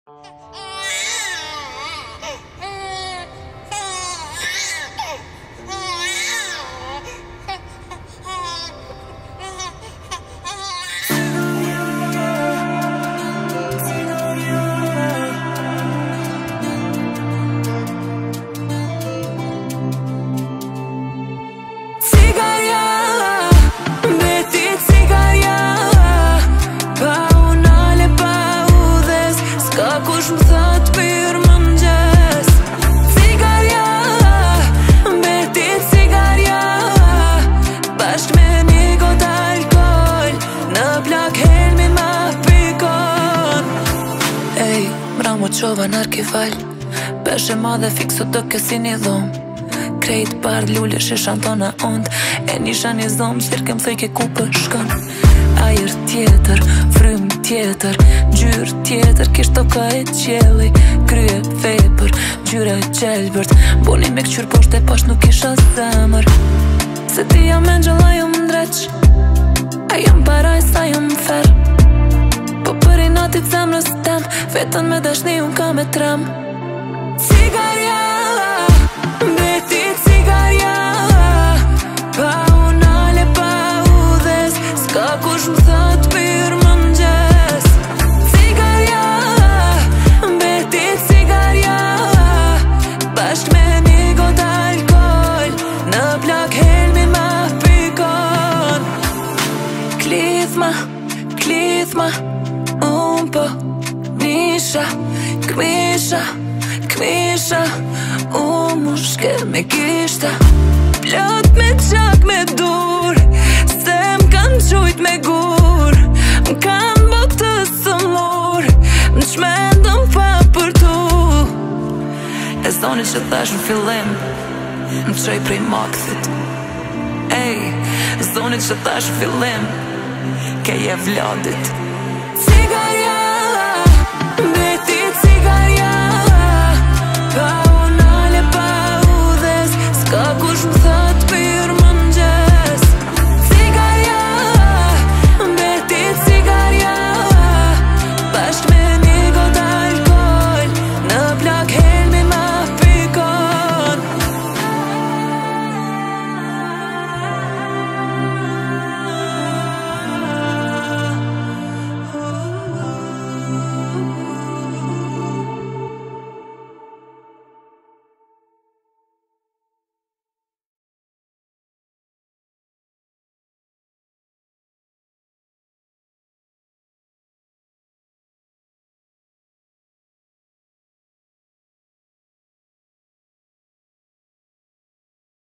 Kush më thot mirë më mëngjes. Cigarja, mbeti cigarja, bashk me një gotë alkohol, në plak helmi ma pikon. Ej, mra mu qova në arkival, peshe madhe fiksu të kësi një dhom. Krejt par lulle shishan tona ond, e nisha një zom, sirkem thëj ke ku për shkon. Ajer tjetër, frym tjetër, gjyr tjetër, kisht toka e qeli, krye vepër, gjyra e gjelbërt, boni me këqyr posht e pash nuk isha zemër. Se ti jam e gjëlla jom ndreq, a jom paraj sa jom fer, po për i natit zemrës tem, vetën me dashni unë ka me trem. Cigarja, mbeti cigarja, pa unale pa udhes, s'ka kush më thot mirë më mëngjes. Cigarja, mbeti cigarja, bashk me një gotë alkohol, në plak helmi ma pikon. Klithma, klithma, unë po nisha, kmisha, kmisha, unë mu shkel me kishta, plot me qak me dur, se m'kan qujt me gur, m'kan botë së mur, m'qmendëm pa për tu. E zoni që thash në fillim, m'qoj prej makthit. Ej, zoni që thash në fillim, ke je vladit.